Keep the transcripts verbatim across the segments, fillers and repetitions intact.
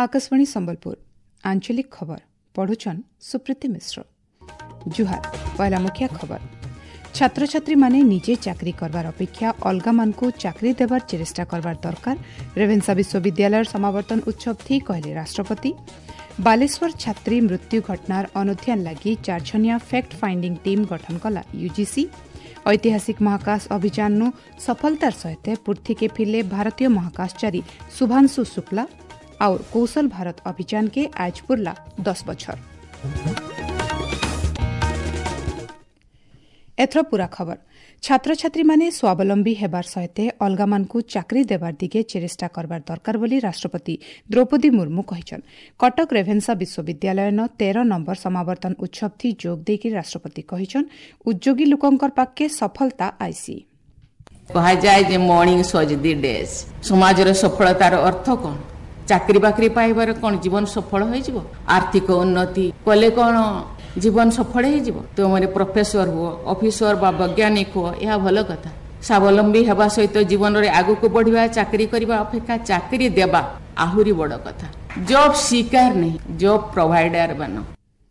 आकाशवाणी संबलपुर आंचलिक खबर पढ़ुचन सुप्रीति मिश्र। जुहार पहला मुखिया खबर। छात्र छात्री माने निजे चाकरी करबार अपेक्षा अलगा मानकु चाकरी देवार चेष्टा करबार दरकार। रेवेन्सा विश्वविद्यालय समावर्तन उत्सव थी कहले राष्ट्रपति। बालेश्वर छात्री मृत्यु घटनार अनुध्यान लगी चारछनिया फैक्ट फाइंडिंग टीम गठन कला यूजीसी। ऐतिहासिक महाकाश अभियान सफलतार सहित पूर्थिके फिरले भारतीय महाकाशचारी शुभांशु शुक्ला और कौशल भारत अभियान के आज पुरला दस बछर। एथर पूरा खबर। छात्र छात्री माने स्वावलंबी हेबार सहित अलगा मानकु चाकरी देवार दिगे चेष्टा करबार दरकार बोली राष्ट्रपति द्रौपदी मुर्मू कहिछन। कटक रेभेन्सा विश्वविद्यालय न तेरह नंबर समावर्तन उत्सव थी जोग देकी राष्ट्रपति कहिछन उद्योगी लोकंकर पाके सफलता आईसी। कहा जाए जे मॉर्निंग सज दी डेज समाजर सफलतार अर्थ कोन? चाकरी बाकरी पाइबार कोन जीवन सफल होई जिवो? आर्थिक उन्नति कले कोन जीवन सफल हो जीव? तो मैंने प्रोफेसर हुआ ऑफिसर बा वैज्ञानिक हुआ यह भल कथा। स्वावलंबी हेबा सहित जीवन रे आगु को बढ़िया चाकरी करबा अपेक्षा चाकरी देबा आहुरी बड़ कथा। जॉब सीकर नहीं जॉब प्रोवाइडर बनो।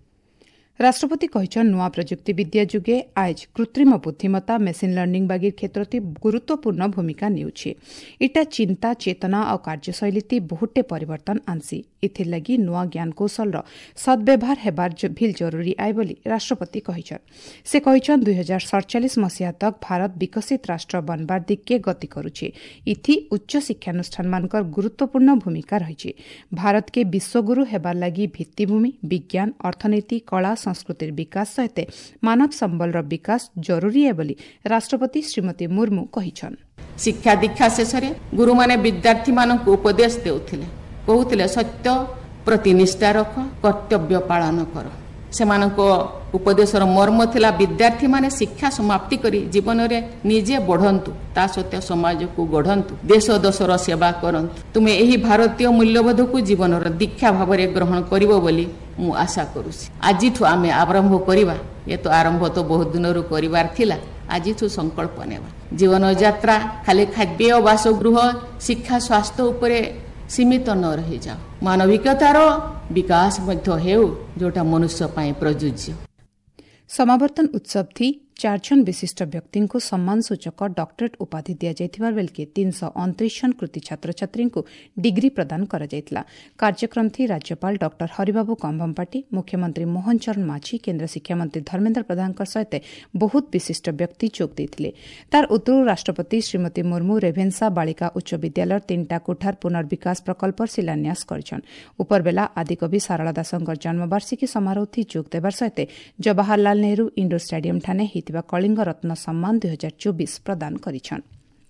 राष्ट्रपति कहिछन नुआ प्रजुक्ति विद्या जुगे आज कृत्रिम बुद्धिमत्ता मेसिन लर्निंग बागिर क्षेत्रति गुरुत्वपूर्ण भूमिका नेउछि। इटा चिंता चेतना और कार्यशैली बहुटे परिवर्तन आनसी। इथिर लगी नुआ ज्ञान कौशल सद्व्यवहार हेबार भी जरूरी आए बोली राष्ट्रपति कहिछन। से कहिछन दुई हजार सड़चालीस मसीहा तक भारत विकसित राष्ट्र बनबार दिगके गति करुछि। इथि उच्च शिक्षानुष्ठान मानकर गुरुत्वपूर्ण भूमिका रहिछि। भारत के विश्वगुरु हेबार लगी भित्तिभूमि विज्ञान अर्थनीति कला संस्कृतिर विकास सहित मानव संबल विकास जरूरी है बोली राष्ट्रपति श्रीमती मुर्मू कहिछन। शिक्षा दीक्षा शेष गुरु माने विद्यार्थी मानक उपदेश देउथिले कहउथिले सत्य प्रति निष्ठा रख कर्तव्य पालन कर। सेमानको उपदेशर मर्म थिला विद्यार्थी माने शिक्षा समाप्ति करी जीवन रे निजे बढ़ंतु ता सत्य समाज को गढ़ंतु देश दशर सेवा करंतु। तुमे एही भारतीय मूल्यबोध को जीवन रे दीक्षा भाव रे ग्रहण करिवो बोली मु आशा करूसी। आजिठु आमे आरंभ करिबा। ये तो आरंभ तो बहुत दिनरु करिवार थिला। आजिठु संकल्प नेबा। जीवन यात्रा खाली खाद्य बासगृह शिक्षा स्वास्थ्य उपरे सीमित न रही जाओ। मानविकतार विकास मध्य हेउ जोटा मनुष्य पाए प्रयोज्य। समावर्तन उत्सव थी चारजन विशिष्ट व्यक्ति को सम्मान सूचक डॉक्टरेट उपाधि दि जाइथिबार बेलके तीन सौ अणतीस जन कृति छात्र छात्री को डिग्री प्रदान करा जाइतला। कार्यक्रम थी राज्यपाल डॉक्टर हरिबाबू कंभमपाटी मुख्यमंत्री मोहन चरण माझी केन्द्र शिक्षा मंत्री धर्मेन्द्र प्रधान सहित बहुत विशिष्ट व्यक्ति जोग देथिले। तार उत्तरू राष्ट्रपति श्रीमती मुर्मू रेभेन्सा बालिका उच्च विद्यालय तीनटा कोठार पुनर्विकास प्रकल्प शिलान्यास करछन। उपरबेला आदिकवि सारला दासंकर जन्मवार्षिकी समारोह थी जोग देवार सहित जवाहरलाल नेहरू इंडोर स्टेडियम ठाने कलिंग रत्न सम्मान दुई हजार चौबीस प्रदान करिछन।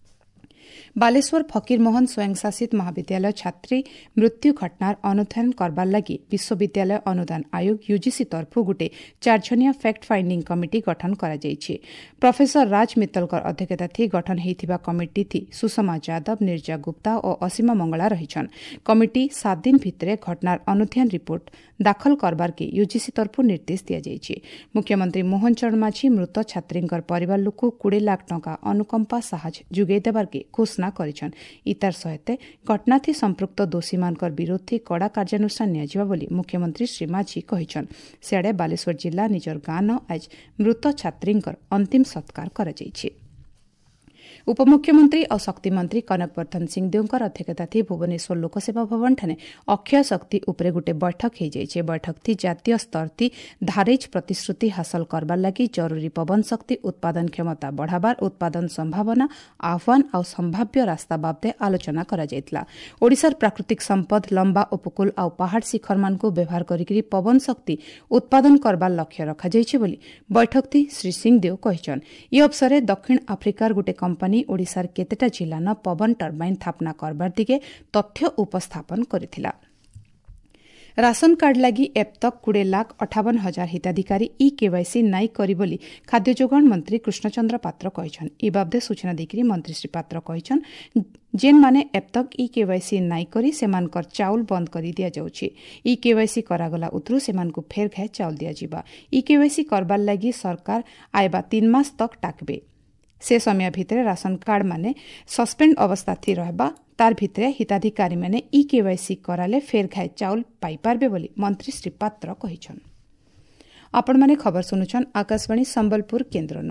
बालेश्वर फकीर मोहन स्वयंशासित महाविद्यालय छात्री मृत्यु घटनार अनुध्यान करबार लगी विश्वविद्यालय अनुदान आयोग यूजीसी तरफु गुटे चारजनिया फैक्ट फाइंडिंग कमिटी गठन करा जाइछि। प्रोफेसर राज मित्तलकर अध्यक्षता थी गठन हेइथिबा कमिटी थी सुषमा यादव निर्जा गुप्ता और असीमा मंगला रहिछन। कमिटी सात दिन भितरे घटनार अनुध्यान रिपोर्ट दाखल करबार के यूजीसी तरफु निर्देश दिया जाइछि। मुख्यमंत्री मोहन चरण माझी मृत छात्रींकर परिवार लोक बीस लाख टंका अनुकंपा साहाय्य जुगै देबार के घोषणा करिछन। इतार सहित घटना थी संपृक्त दोषी मानकर विरोध थी कड़ा कार्यानुष्ठान नियाजिबा बोली मुख्यमंत्री श्री माझी कहिछन। सियाडे बालेश्वर जिला निजर गाँ न आज मृत छात्रींकर अंतिम सत्कार करा जाइछि। उपमुख्यमंत्री और शक्ति मंत्री कनकवर्धन सिंहदेवकर अध्यक्षता थी भुवनेश्वर लोकसेवा भवन ठाने अक्षय शक्ति उपरे गुटे बैठक हो जाइए। बैठक थी जातीय स्तर थी धारेज प्रतिश्रुति हासिल करबार लगी जरूरी पवन शक्ति उत्पादन क्षमता बढ़ाबार उत्पादन संभावना आह्वान और संभाव्य रास्ता बाबदे आलोचना करा जाइतला। ओडिशार प्राकृतिक संपद लंबा उपकूल और पहाड़ शिखर मान को व्यवहार करी पवन शक्ति उत्पादन करबार लक्ष्य रखा जाइए बोली बैठक थी श्री सिंहदेव कहिछन। यह अवसर दक्षिण आफ्रिकार गुटे कंपनी ओडिशार केतेटा जिला न पवन टर्बाइन स्थापना करबार दिगे तथ्य उपस्थापन करिथिला। राशन कार्ड लगी एप तक बीस लाख अठावन हजार हिताधिकारी ई केवाईसी नाई करी बोली खाद्य जोगाण मंत्री कृष्णचंद्र पात्र कहिछन। ई बाबदे सूचना देकरी मंत्री श्री पात्र कहिछन जेन माने एप तक ई केवाईसी नाई करी सेमानकर चाउल बंद करी दिया जाउछि। ई केवाईसी करागला उतरु सेमानकु फेर घाय चाउल दिया जिबा। ई केवाईसी करबार लगी सरकार आइबा तीन मास तक टाकबे। से समय भितर राशन कार्ड माने सस्पेंड अवस्था थी रहबा तार भितर हिताधिकारी माने ई केवाईसी कराले फेर खाए चाउल पाई पारबे बोली मंत्री श्री पात्र कहिछन। आपण माने खबर सुनुछन आकाशवाणी संबलपुर केन्द्रनु।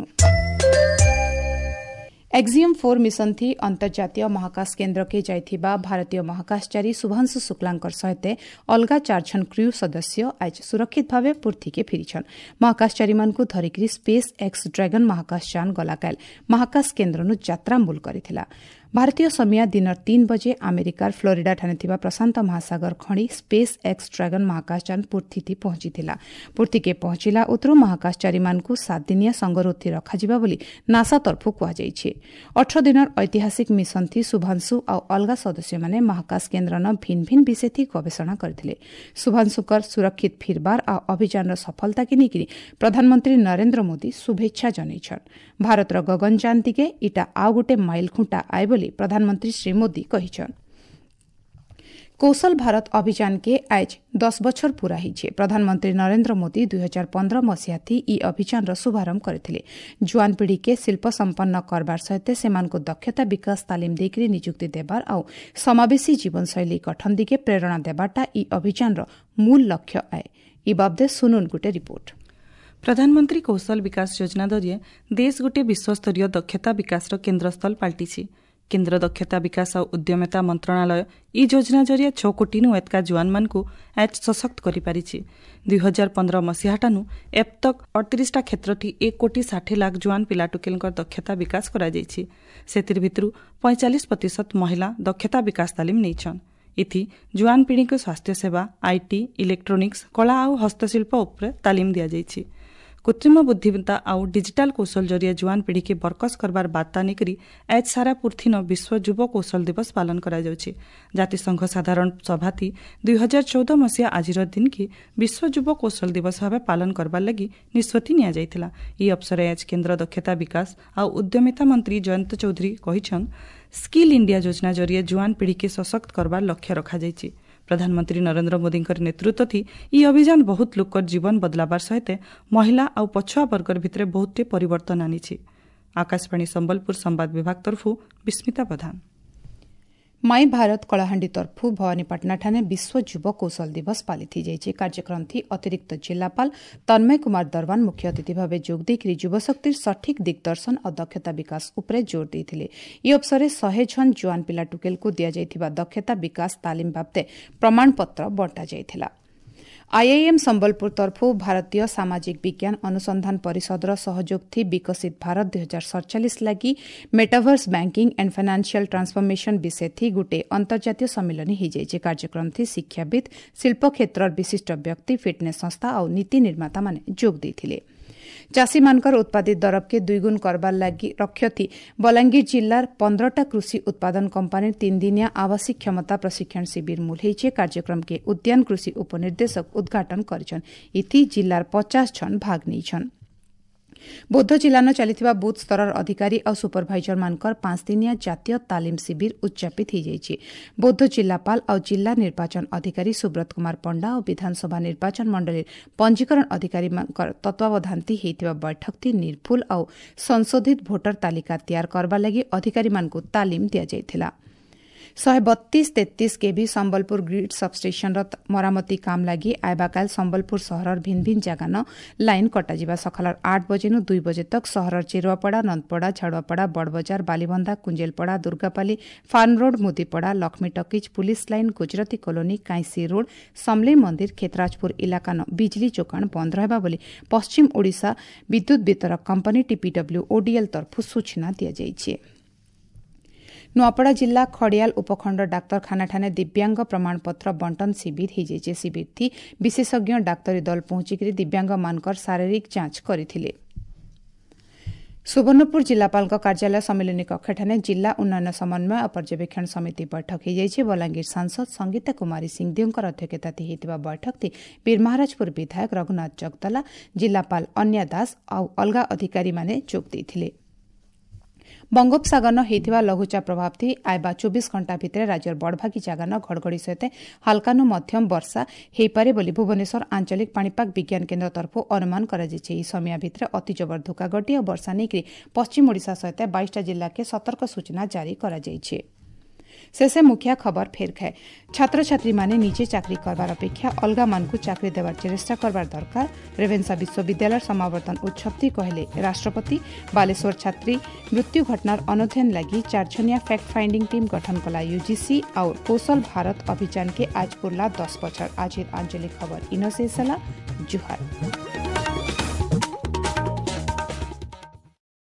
एक्जियम फोर मिशन थी अंतर्जातीय महाकाश केन्द्र के जाइथिबा भारतीय महाकाशचारी शुभांशु शुक्लांकर सहित अलगा चारछन क्रू सदस्य आज सुरक्षित भावे पृथ्वी के फेरिछन। महाकाशचारी मानकु धरिकरी स्पेस एक्स ड्रैगन महाकाशयान गलाकाल महाकाश केन्द्रनु यात्रामूल करिथिला। भारतीय समय दिन तीन बजे अमेरिकार फ्लोरिडा ठाने थिबा प्रशांत महासागर खणी स्पेस एक्स ड्रैगन महाकाशयान पृथ्वी पहुंचीथिला। पृथ्वी के पहुंचिला उतरु महाकाशचारी मानकु सात दिनिया संगरोधि रखाजिबा बोली नासा तरफु कुआ जाइछे। अठारह दिनर ऐतिहासिक मिशन थी शुभांशु आ अलगा सदस्य माने महाकाश केन्द्रन भिन्न भिन्न विषय थी गवेषणा करथिले। शुभांशुकर सुरक्षित फिरबार आ अभियान सफलता के निकरी प्रधानमंत्री नरेंद्र मोदी शुभेच्छा जनैछन। भारतर गगनयान दिगे इटा आउ गोटे माइल खुंटा आए बोली प्रधानमंत्री श्री मोदी कहिछन। कौशल भारत अभियान के आज दस बछर पूरा हिछे। प्रधानमंत्री नरेंद्र मोदी दुई हजार पंद्रह मसीहा थी ई अभियान शुभारंभ करथिले। जुआन पीढ़ी के शिल्प संपन्न करबार सहित सेमानको दक्षता विकास तालिम देकरी नियुक्ति देबार आउ समावेशी जीवनशैली गठन दिगे प्रेरणा देबाटा ई अभियान मूल लक्ष्य आए। ई बाबदे सुनुन गुटे रिपोर्ट। प्रधानमंत्री कौशल विकास योजना जरिए देश गोटे विश्वस्तरीय दक्षता विकास केन्द्रस्थल पाल्टिछि। केन्द्र दक्षता विकास और उद्यमिता मंत्रणालय ई योजना जरिए छह कोटी नु एतका जुआन मानकु आज सशक्त करि पारिछि। दुई हजार पंद्रह मसीहाटानु एप तक अड़तीसटा क्षेत्र थी एक कोटी षाठी लाख जुआन पिला टुकेलकर दक्षता विकास करा जाइछि। सेतिर भितरु पैंतालीस प्रतिशत महिला दक्षता विकास तालिम नेइछन। इथि जुआन पीढ़ी को स्वास्थ्य सेवा, आईटी, इलेक्ट्रोनिक्स, कला और हस्तशिल्प उपर तालिम दिया जाइछि। कृत्रिम बुद्धिमत्ता और डिजिटल कौशल जरिए जुआन पीढ़ी के बरकस करबार बार्ता निकरी आज सारा पृथ्वी न विश्व युव कौशल दिवस पालन करा जाउछि। जातिसंघ साधारण सभा थी दुई हजार चौदह मसीहा आजिर दिन की विश्व युव कौशल दिवस भाव पालन करबार लगी निष्पत्ति निया जाइथिला। ई अवसर आज केन्द्र दक्षता विकास और उद्यमिता मंत्री जयंत चौधरी कहिछन स्किल इंडिया योजना जरिए जुआन पीढ़ी के सशक्त करबार लक्ष्य रखा जाइछि। प्रधानमंत्री नरेंद्र मोदी नेतृत्व थी ई अभियान बहुत लोकर जीवन बदलाबार सहित महिला और पछुआ वर्गर भितर बहुते परिवर्तन आनिछि। आकाशवाणी संबलपुर संवाद विभाग तरफु विस्मिता प्रधान। माई भारत कलाहांडी तरफु भवानीपाटना ठाने विश्व युव कौशल दिवस पालित जाइए। कार्यक्रम थी अतिरिक्त जिलापाल तन्मय कुमार दरवान मुख्य अतिथि भाव जोगदेकरी युवशक्तिर सठिक दिग्दर्शन और दक्षता विकास उपरे जोर देइथिले। ई अवसरे शहे जन जुआन पिला टुकेल को दिया जाइथिबा दक्षता विकास तालिम बाबते प्रमाणपत्र बंटा जाइथिला। आईआईएम संबलपुर तरफु भारतीय सामाजिक विज्ञान अनुसंधान परिषदर सहयोग थी विकसित भारत दुई हजार सड़चालीस लगी metaverse banking and financial transformation विषय थी गोटे अंतर्जातीय सम्मेलन हो जाइए। कार्यक्रम थी शिक्षाविद, शिल्प क्षेत्र विशिष्ट व्यक्ति, फिटनेस संस्था और नीति निर्माता माने जोग देथिले। चाषी मानकर उत्पादित दरब के दुईगुण करबार लगी लक्ष्य थी बलांगीर जिल्लार पंद्रहटा कृषि उत्पादन कंपानी तीन दिनिया आवासिक क्षमता प्रशिक्षण शिविर मूल्य कार्यक्रम के उद्यान कृषि उपनिर्देशक उद्घाटन करिछन। इति जिल्लार पचास जन भाग नेइछन। बौद्ध जिल्लान चलिथिबा बूथ स्तर अधिकारी और सुपरभाइजर मानकर पांच दिनिया जातीय तालीम शिविर उद्यापित हो जाइए। बौद्ध जिल्लापाल और जिला निर्वाचन अधिकारी सुब्रत कुमार पंडा और विधानसभा निर्वाचन मंडली पंजीकरण अधिकारी तत्वावधानती होइथिबा बैठक थी निर्भुल और संशोधित भोटर तालिका तैयार करबा लगी अधिकारी मानकु तालीम दिया जाइथिला। शहे बत्तीस तेतीस केबी संबलपुर ग्रिड सबस्टेशन मरामती काम लगी आयबाकाल संबलपुर सहर भिन्न भिन्न जगह लाइन कटाजिबा सखाल आठ बजे नु दुई बजे तक सहर Cheruapada, Nandapada, Jharuapada, Badabazar, Balibandha, Kunjelpada, Durgapali, farm road, Mudipada, Laxmi talkies, police line, Gujarati colony, काईसी रोड, समलेई मंदिर, खेतराजपुर इलाका न बिजली जोगाण बंद रहबा बोली पश्चिम ओडिशा विद्युत वितरक कंपनी टीपीडब्ल्यू ओडीएल तरफु सूचना दिया जाइए। नुआपड़ा जिला खड़ियाल उपखंड डाक्तरखाना ठाने दिव्यांग प्रमाणपत्र बंटन शिविर हो जाइए। शिविर थी विशेषज्ञ डाक्तरी दल पहुंचिक दिव्यांग मानकर शारीरिक जांच करथिले। सुवर्णपुर जिलापाल कार्यालय सम्मेलनी कक्ष ठाने जिला उन्नयन समन्वय और पर्यवेक्षण समिति बैठक हो जाइए। बलांगीर सांसद संगीता कुमारी सिंहदेव अध्यक्षता होता बैठक थी बीरमहाराजपुर विधायक रघुनाथ जगदला, जिलापाल अन्या दास और अलगा अधिकारी माने जोग देथिले। बंगोपसागर हेतिवा लघुचाप प्रभाव थी आयबा चौबीस घंटा भितर राज्यर बड़भागी जगान घड़घड़ी सहित हालकानु मध्यम वर्षा हेपारे बोली भुवनेश्वर आंचलिक पाणीपाग विज्ञान केन्द्र तरफ अनुमान कराଯାଇଛି। समय भितर अति जबर धूकागटी और वर्षा नहीं पश्चिम ओडिशा सहित बाईस टा जिला के सतर्क सूचना जारी कराଯାଇଛି। शेषे मुखिया खबर फेर खाए छात्र छात्री माने निजे चाकरी करबार अपेक्षा अलगा मानकु चाकरी देवार चेष्टा करबार दरकार। रेवेन्सा विश्वविद्यालय समावर्तन उत्सव थी कहले राष्ट्रपति। बालेश्वर छात्री मृत्यु घटनार अनुध्ययन लगी चार जनिया फैक्ट फाइंडिंग टीम गठन कला यूजीसी और कौशल भारत अभियान के आज पुरला दस बछर। आज आंचलिक खबर इनसेसला जुहार।